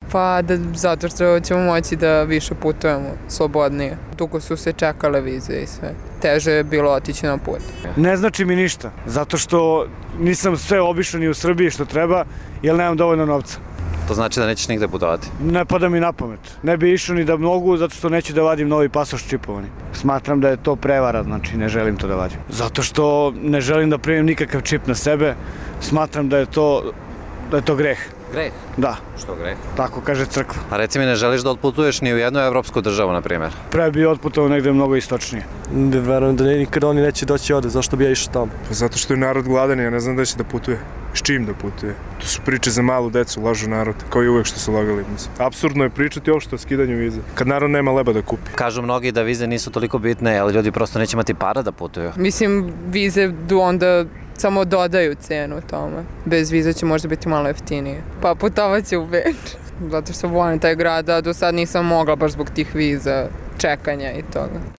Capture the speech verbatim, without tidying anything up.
Pa da, zato što ćemo moći da više putujemo slobodnije. Dugo su se čekale vize i sve. Teže je bilo otići na put. Ne znači mi ništa, zato što nisam sve obišao ni u Srbiji što treba, jer nemam dovoljno novca. To znači da nećeš nigde putovati? Ne pada mi na pamet. Ne bi išao ni da mogu, zato što neću da vadim novi pasoš čipovani. Smatram da je to prevara, znači ne želim to da vadim. Zato što ne želim da primim nikakav čip na sebe, smatram da je to, da je to greh. Greh? Da. Što greh? Tako kaže crkva. A reci mi, ne želiš da otputuješ ni u jednu evropsku državu, na primjer? Pre bi otputovao negde mnogo istočnije. Ne verujem da nikada oni neće doći ovde, zašto bi ja išao tamo? Pa zato što je narod gladan i ja ne znam da će da putuje. S čim da putuje? To su priče za malu decu, lažu narod, kao i uvek što su lagali. Apsurdno je pričati uopšte o skidanju vize, kad narod nema leba da kupi. Kažu mnogi da vize nisu toliko bitne, ali ljudi prosto neće imati para da putuju. Mislim, vize onda samo dodaju cenu tome. Bez vize će možda biti malo jeftinije. Pa putovat će u Beč. Zato što volim taj grad, a do sad nisam mogla baš zbog tih viza, čekanja i toga.